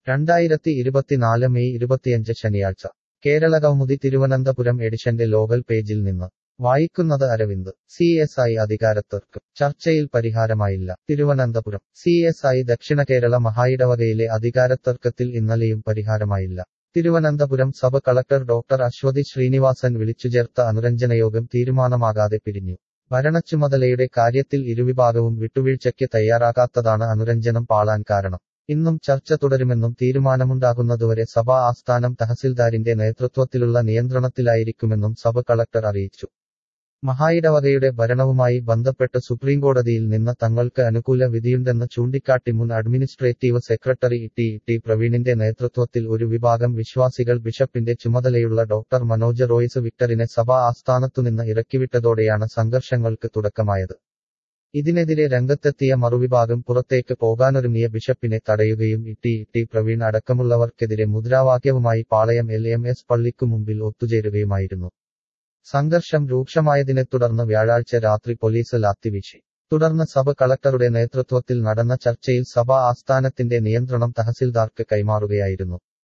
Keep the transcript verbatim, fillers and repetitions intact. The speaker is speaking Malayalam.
രണ്ടായിരത്തി ഇരുപത്തിനാല് മെയ് ഇരുപത്തിയഞ്ച് ശനിയാഴ്ച കേരളകൗമുദി തിരുവനന്തപുരം എഡിഷന്റെ ലോകൽ പേജിൽ നിന്ന് വായിക്കുന്നത് അരവിന്ദ്. സി എസ് ഐ അധികാരത്തർക്കം ചർച്ചയിൽ പരിഹാരമായില്ല. തിരുവനന്തപുരം സി എസ് ഐ ദക്ഷിണകേരള മഹായിടവകയിലെ അധികാരത്തർക്കത്തിൽ ഇന്നലെയും പരിഹാരമായില്ല. Thiruvananthapuram sub collector doctor Aswathy Srinivasan വിളിച്ചുചേർത്ത അനുരഞ്ജനയോഗം തീരുമാനമാകാതെ പിരിഞ്ഞു. ഭരണച്ചുമതലയുടെ കാര്യത്തിൽ ഇരുവിഭാഗവും വിട്ടുവീഴ്ചയ്ക്ക് തയ്യാറാകാത്തതാണ് അനുരഞ്ജനം പാളാൻ കാരണം. ഇന്നും ചർച്ച തുടരുമെന്നും തീരുമാനമുണ്ടാകുന്നതുവരെ സഭാ ആസ്ഥാനം തഹസിൽദാരിന്റെ നേതൃത്വത്തിലുള്ള നിയന്ത്രണത്തിലായിരിക്കുമെന്നും സബ് കളക്ടർ അറിയിച്ചു. മഹായിടവകയുടെ ഭരണവുമായി ബന്ധപ്പെട്ട് സുപ്രീംകോടതിയിൽ നിന്ന് തങ്ങൾക്ക് അനുകൂല വിധിയുണ്ടെന്ന് ചൂണ്ടിക്കാട്ടി മുൻ അഡ്മിനിസ്ട്രേറ്റീവ് സെക്രട്ടറി ടി ടി പ്രവീണിന്റെ നേതൃത്വത്തിൽ ഒരു വിഭാഗം വിശ്വാസികൾ ബിഷപ്പിന്റെ ചുമതലയുള്ള ഡോക്ടർ മനോജ് റോയ്സ് വിക്ടറിനെ സഭാ ആസ്ഥാനത്തുനിന്ന് ഇറക്കിവിട്ടതോടെയാണ് സംഘർഷങ്ങൾക്ക് തുടക്കമായത്. ഇതിനെതിരെ രംഗത്തെത്തിയ മറുവിഭാഗം പുറത്തേക്ക് പോകാനൊരുങ്ങിയ ബിഷപ്പിനെ തടയുകയും ടി ടി പ്രവീൺ അടക്കമുള്ളവർക്കെതിരെ മുദ്രാവാക്യവുമായി പാളയം എൽ എം എസ് പള്ളിക്കു മുമ്പിൽ ഒത്തുചേരുകയുമായിരുന്നു. സംഘർഷം രൂക്ഷമായതിനെ തുടർന്ന് വ്യാഴാഴ്ച രാത്രി പോലീസ് ലാത്തിവീശി. തുടർന്ന് സബ് കളക്ടറുടെ നേതൃത്വത്തിൽ നടന്ന ചർച്ചയിൽ സഭാ ആസ്ഥാനത്തിന്റെ നിയന്ത്രണം തഹസിൽദാർക്ക് കൈമാറുകയായിരുന്നു.